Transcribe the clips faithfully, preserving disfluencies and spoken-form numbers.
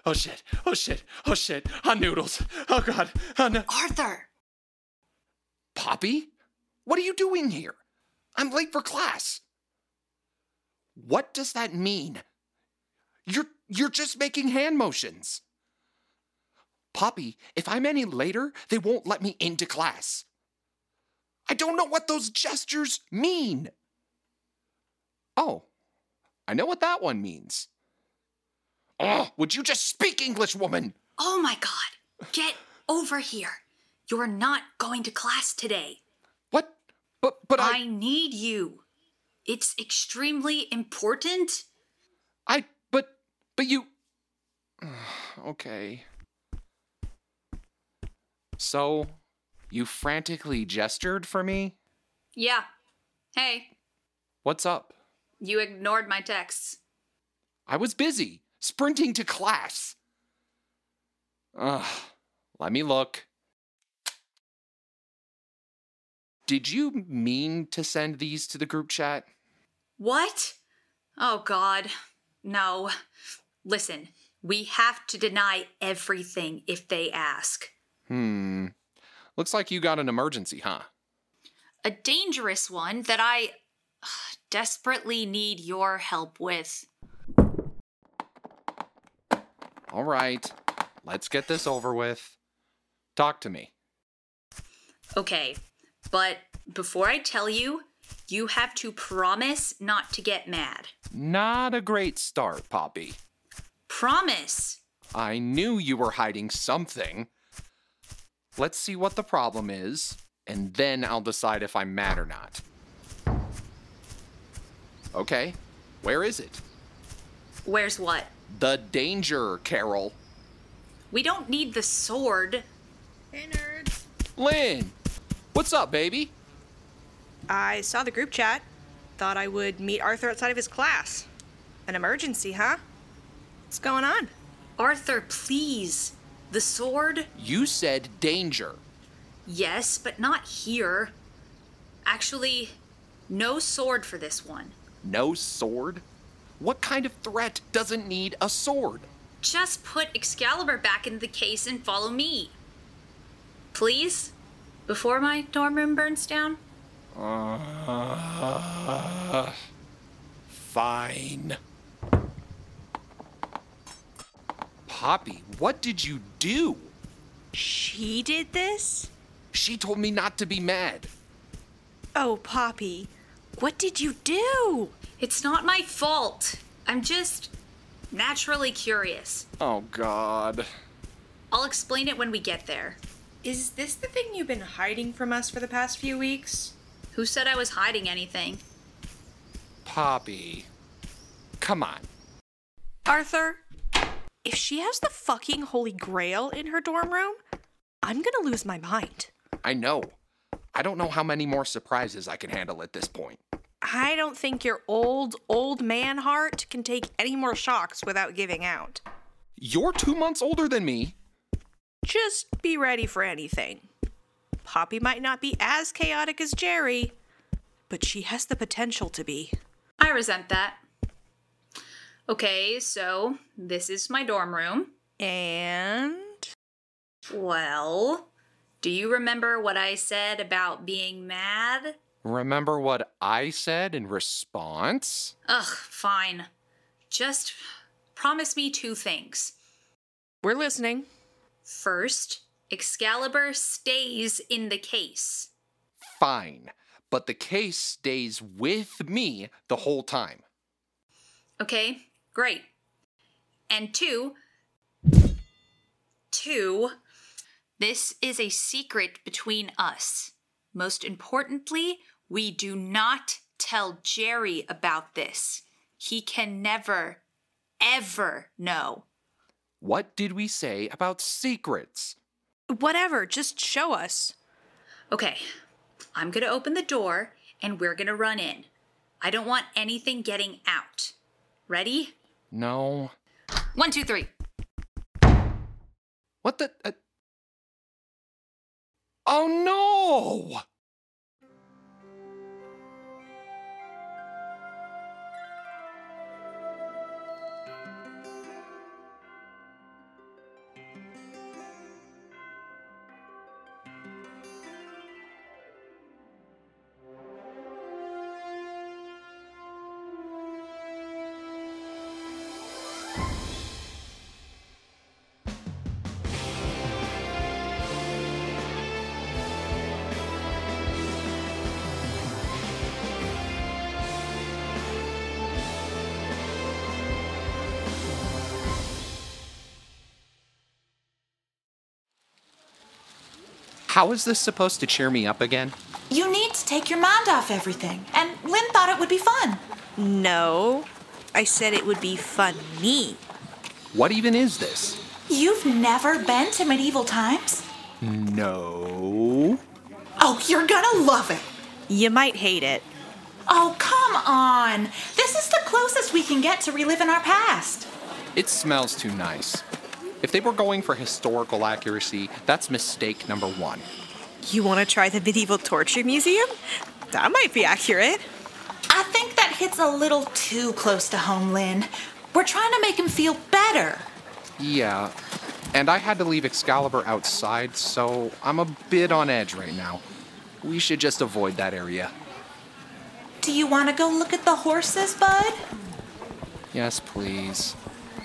Oh shit. Oh shit. Oh shit. Hot noodles. Oh god. Oh no. Arthur! Poppy? What are you doing here? I'm late for class. What does that mean? You're you're just making hand motions. Poppy, if I'm any later, they won't let me into class. I don't know what those gestures mean. Oh, I know what that one means. Oh, would you just speak English, woman? Oh my god. Get over here. You're not going to class today. What? But but I I need you. It's extremely important. I but but you Okay. So, you frantically gestured for me? Yeah. Hey, What's up? you ignored my texts. I was busy, sprinting to class. Ugh, let me look. Did you mean to send these to the group chat? What? Oh god. No. Listen, we have to deny everything if they ask. Hmm. Looks like you got an emergency, huh? A dangerous one that I ugh, desperately need your help with. All right, let's get this over with. Talk to me. Okay, but before I tell you, you have to promise not to get mad. Not a great start, Poppy. Promise! I knew you were hiding something. Let's see what the problem is, and then I'll decide if I'm mad or not. Okay, where is it? Where's what? The danger, Carol. We don't need the sword. Hey, nerds. Lynn, what's up, baby? I saw the group chat. Thought I would meet Arthur outside of his class. An emergency, huh? What's going on? Arthur, please. The sword? You said danger. Yes, but not here. Actually, no sword for this one. No sword? What kind of threat doesn't need a sword? Just put Excalibur back in the case and follow me. Please? Before my dorm room burns down? Uh, fine. Poppy, what did you do? She did this? She told me not to be mad. Oh, Poppy. What did you do? It's not my fault. I'm just naturally curious. Oh, God. I'll explain it when we get there. Is this the thing you've been hiding from us for the past few weeks? Who said I was hiding anything? Poppy. Come on. Arthur, if she has the fucking Holy Grail in her dorm room, I'm gonna lose my mind. I know. I don't know how many more surprises I can handle at this point. I don't think your old, old man heart can take any more shocks without giving out. You're two months older than me. Just be ready for anything. Poppy might not be as chaotic as Jerry, but she has the potential to be. I resent that. Okay, so this is my dorm room. And... Well, do you remember what I said about being mad? Remember what I said in response? Ugh, fine. Just promise me two things. we're listening. First, Excalibur stays in the case. Fine, but the case stays with me the whole time. Okay, great. And two, two, this is a secret between us. Most importantly, we do not tell Jerry about this. He can never, ever know. What did we say about secrets? Whatever, just show us. Okay, I'm gonna open the door and we're gonna run in. I don't want anything getting out. Ready? No. One, two, three. What the? Uh... Oh no! How is this supposed to cheer me up again? You need to take your mind off everything, and Lynn thought it would be fun. No, I said it would be funny. What even is this? You've never been to medieval times? No. Oh, you're gonna love it. You might hate it. Oh, come on. This is the closest we can get to reliving our past. It smells too nice. If they were going for historical accuracy, that's mistake number one. You want to try the Medieval Torture Museum? That might be accurate. I think that hits a little too close to home, Lynn. We're trying to make him feel better. Yeah, and I had to leave Excalibur outside, so I'm a bit on edge right now. We should just avoid that area. Do you want to go look at the horses, bud? Yes, please.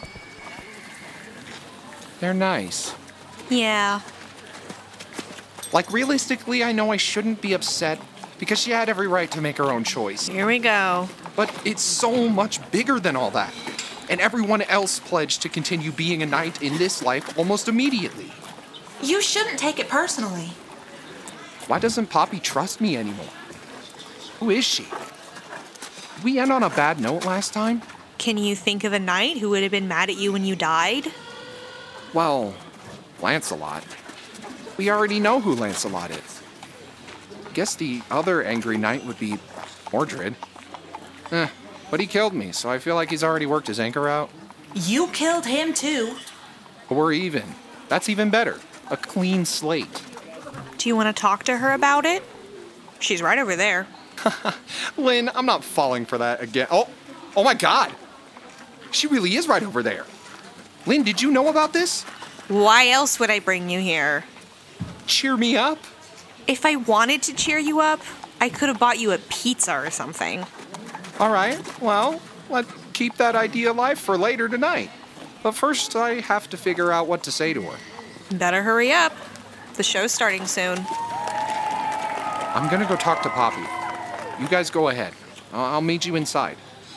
They're nice. Yeah. Like, realistically, I know I shouldn't be upset because she had every right to make her own choice. Here we go. But it's so much bigger than all that. And everyone else pledged to continue being a knight in this life almost immediately. You shouldn't take it personally. Why doesn't Poppy trust me anymore? Who is she? Did we end on a bad note last time? Can you think of a knight who would have been mad at you when you died? Well, Lancelot. We already know who Lancelot is. Guess the other angry knight would be Mordred. Eh, but he killed me, so I feel like he's already worked his anchor out. You killed him too. We're even. That's even better. A clean slate. Do you want to talk to her about it? She's right over there. Lynn, I'm not falling for that again. Oh, oh my God. She really is right over there. Lynn, did you know about this? Why else would I bring you here? Cheer me up. If I wanted to cheer you up, I could have bought you a pizza or something. All right, well, let's keep that idea alive for later tonight. But first, I have to figure out what to say to her. Better hurry up. The show's starting soon. I'm gonna go talk to Poppy. You guys go ahead. I'll I'll meet you inside.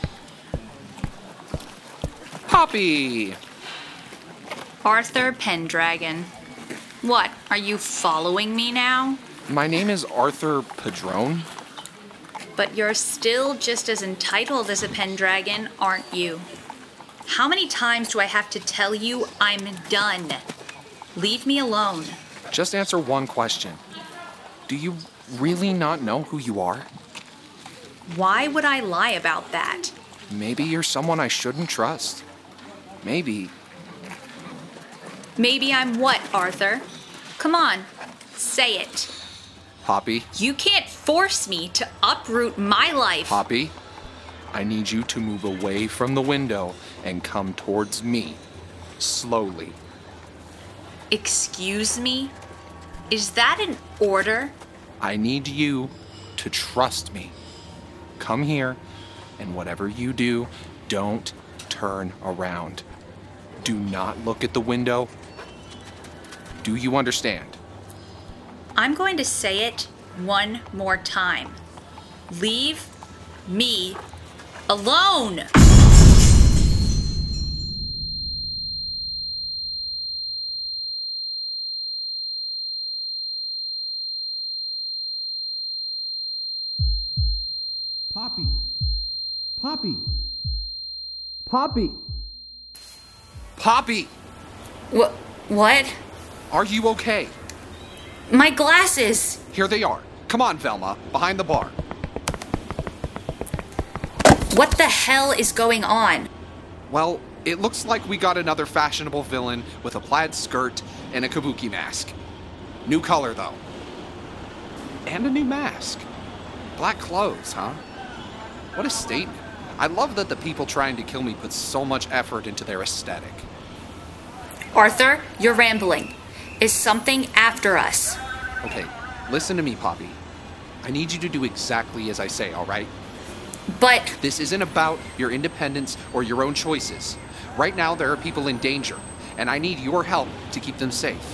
Poppy! Arthur Pendragon. What, are you following me now? My name is Arthur Padrone. But you're still just as entitled as a Pendragon, aren't you? How many times do I have to tell you I'm done? Leave me alone. Just answer one question. Do you really not know who you are? Why would I lie about that? Maybe you're someone I shouldn't trust. Maybe. Maybe I'm what, Arthur? Come on, say it. Poppy, You can't force me to uproot my life. Poppy, I need you to move away from the window and come towards me. Slowly. Excuse me? Is that an order? I need you to trust me. Come here, and whatever you do, don't turn around. Do not look at the window. Do you understand? I'm going to say it one more time. Leave me alone! Poppy! Poppy! Poppy! Poppy! Wh- what? Are you okay? My glasses! Here they are. Come on, Velma, behind the bar. What the hell is going on? Well, it looks like we got another fashionable villain with a plaid skirt and a kabuki mask. New color, though. And a new mask. Black clothes, huh? What a statement. I love that the people trying to kill me put so much effort into their aesthetic. Arthur, you're rambling. Is something after us? Okay, listen to me, Poppy. I need you to do exactly as I say, all right? But This isn't about your independence or your own choices. Right now, there are people in danger, and I need your help to keep them safe.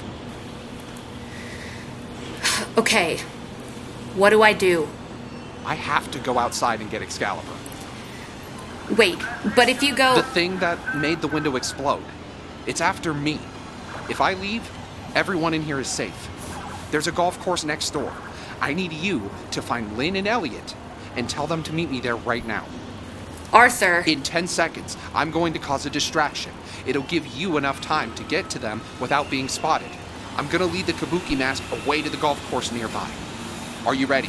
okay, what do I do? I have to go outside and get Excalibur. Wait, but if you go... The thing that made the window explode. It's after me. If I leave, everyone in here is safe. There's a golf course next door. I need you to find Lynn and Elliot and tell them to meet me there right now. Arthur... In ten seconds, I'm going to cause a distraction. It'll give you enough time to get to them without being spotted. I'm gonna lead the Kabuki mask away to the golf course nearby. Are you ready?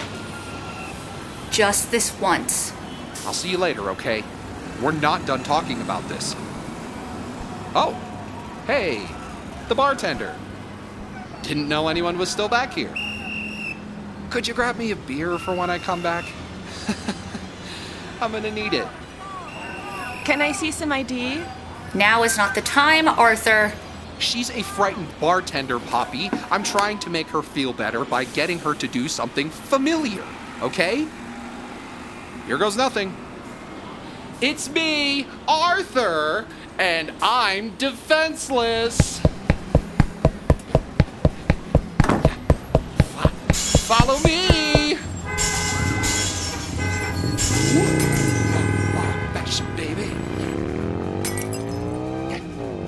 Just this once. I'll see you later, okay? We're not done talking about this. Oh, hey, the bartender. Didn't know anyone was still back here. Could you grab me a beer for when I come back? I'm gonna need it. Can I see some I D? Now is not the time, Arthur. She's a frightened bartender, Poppy. I'm trying to make her feel better by getting her to do something familiar, okay? Here goes nothing. It's me, Arthur, and I'm defenseless. Follow me. Action, baby. Yeah.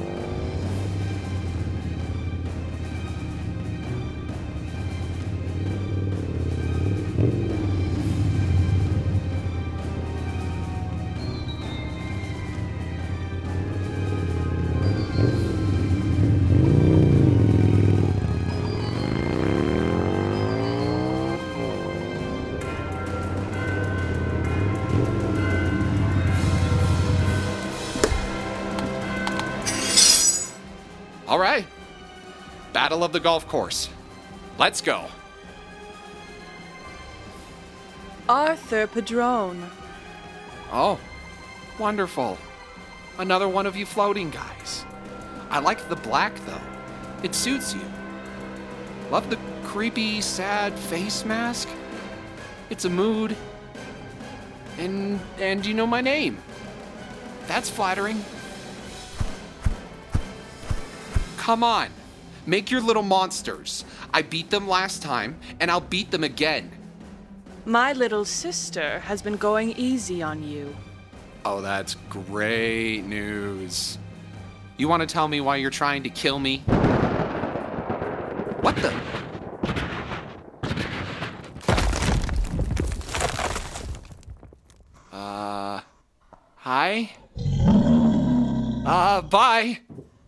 All right. Battle of the golf course. Let's go. Arthur Padrone. Oh, wonderful. Another one of you floating guys. I like the black, though. It suits you. Love the creepy, sad face mask. It's a mood. And, and you know my name. That's flattering. Come on. Make your little monsters. I beat them last time, and I'll beat them again. My little sister has been going easy on you. Oh, that's great news. You want to tell me why you're trying to kill me? What the? Uh, hi? Uh, bye.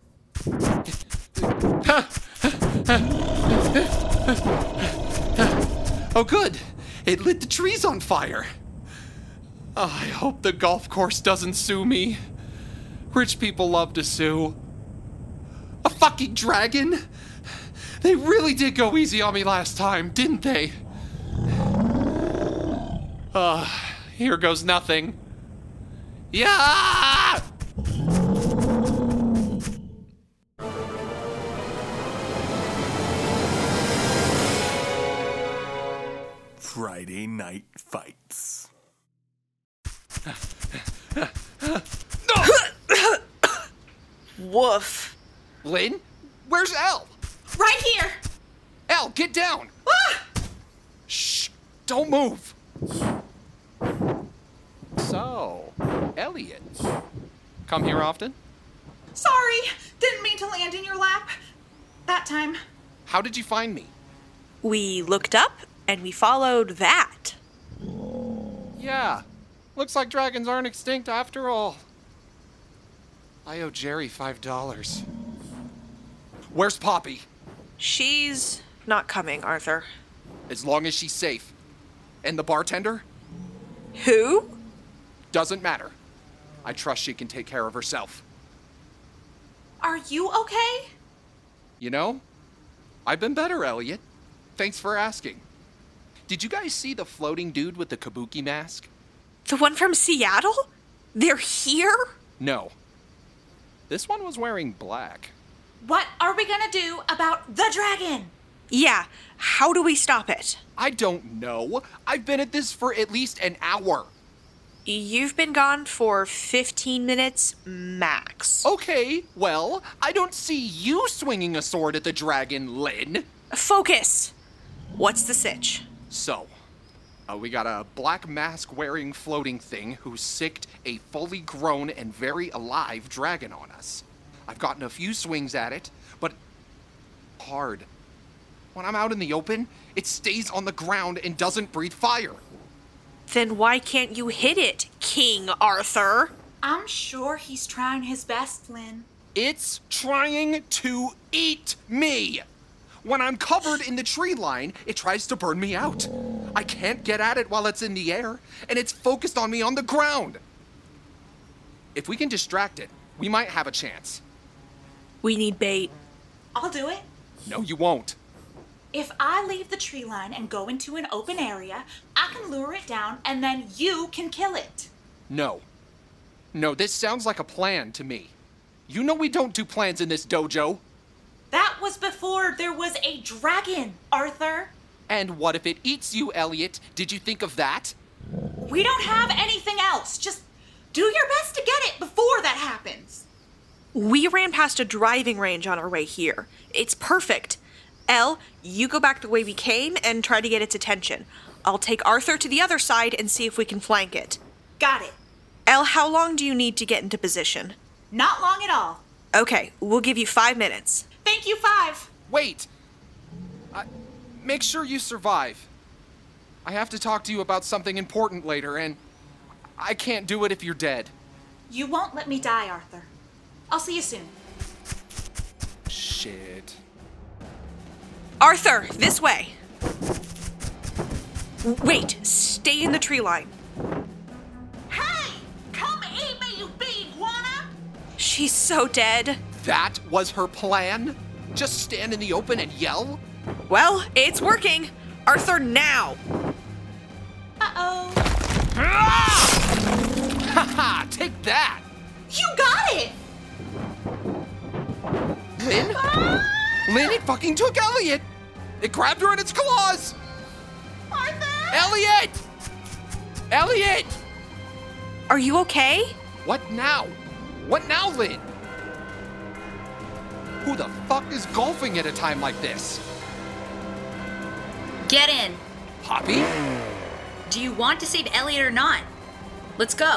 Oh, good. It lit the trees on fire. Oh, I hope the golf course doesn't sue me. Rich people love to sue. A fucking dragon? They really did go easy on me last time, didn't they? Uh, here goes nothing. Yeah! Friday Night Fights. Woof. Lynn? Where's Elle? Right here. Elle, get down! Ah! Shh! Don't move! So, Elliot. Come here often? Sorry, didn't mean to land in your lap. That time. How did you find me? We looked up and we followed that. Yeah. Looks like dragons aren't extinct after all. I owe Jerry five dollars. Where's Poppy? She's not coming, Arthur. As long as she's safe. And the bartender? Who? Doesn't matter. I trust she can take care of herself. Are you okay? You know, I've been better, Elliot. Thanks for asking. Did you guys see the floating dude with the kabuki mask? The one from Seattle? They're here? No. This one was wearing black. What are we gonna do about the dragon? Yeah, how do we stop it? I don't know. I've been at this for at least an hour. You've been gone for fifteen minutes max. Okay, well, I don't see you swinging a sword at the dragon, Lynn. Focus! What's the sitch? So, uh, we got a black mask-wearing floating thing who sicked a fully grown and very alive dragon on us. I've gotten a few swings at it, but hard. When I'm out in the open, it stays on the ground and doesn't breathe fire. Then why can't you hit it, King Arthur? I'm sure he's trying his best, Lynn. It's trying to eat me. When I'm covered in the tree line, it tries to burn me out. I can't get at it while it's in the air, and it's focused on me on the ground. If we can distract it, we might have a chance. We need bait. I'll do it. No, you won't. If I leave the tree line and go into an open area, I can lure it down and then you can kill it. No. No, this sounds like a plan to me. You know we don't do plans in this dojo. That was before there was a dragon, Arthur. And what if it eats you, Elliot? Did you think of that? We don't have anything else. Just do your best to get it before that happens. We ran past a driving range on our way here. It's perfect. Elle, you go back the way we came and try to get its attention. I'll take Arthur to the other side and see if we can flank it. Got it. Elle, how long do you need to get into position? Not long at all. Okay, we'll give you five minutes. Thank you, Five. Wait. I, make sure you survive. I have to talk to you about something important later, and I can't do it if you're dead. You won't let me die, Arthur. I'll see you soon. Shit. Arthur, this way. Wait, stay in the tree line. Hey! Come eat me, you big iguana! She's so dead. That was her plan? Just stand in the open and yell? Well, it's working. Arthur, now. Uh-oh. Haha, take that! You got it! Lynn? Lynn, it fucking took Elliot! It grabbed her in its claws! Arthur! Elliot! Elliot! Are you okay? What now? What now, Lynn? Who the fuck is golfing at a time like this? Get in. Poppy? Do you want to save Elliot or not? Let's go.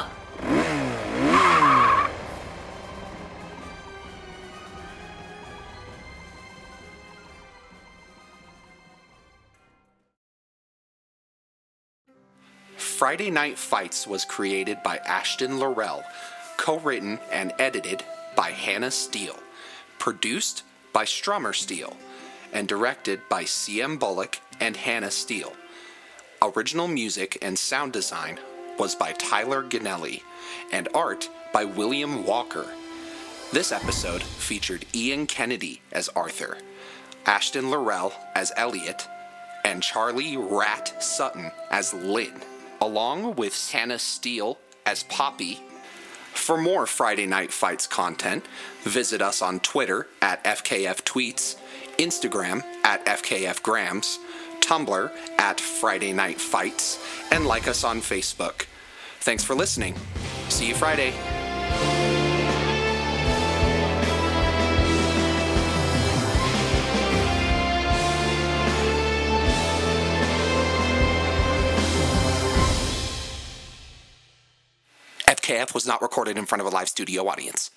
Friday Night Fights was created by Ashton Laurel, co-written and edited by Hannah Steele, produced by Strummer Steele, and directed by C M Bullock and Hannah Steele. Original music and sound design was by Tyler Ganelli, and art by William Walker. This episode featured Ian Kennedy as Arthur, Ashton Laurel as Elliot, and Charlie Rat Sutton as Lynn, along with Hannah Steele as Poppy. For more Friday Night Fights content, visit us on Twitter at F K F Tweets, Instagram at F K F Grams, Tumblr at Friday Night Fights, and like us on Facebook. Thanks for listening. See you Friday. F K F was not recorded in front of a live studio audience.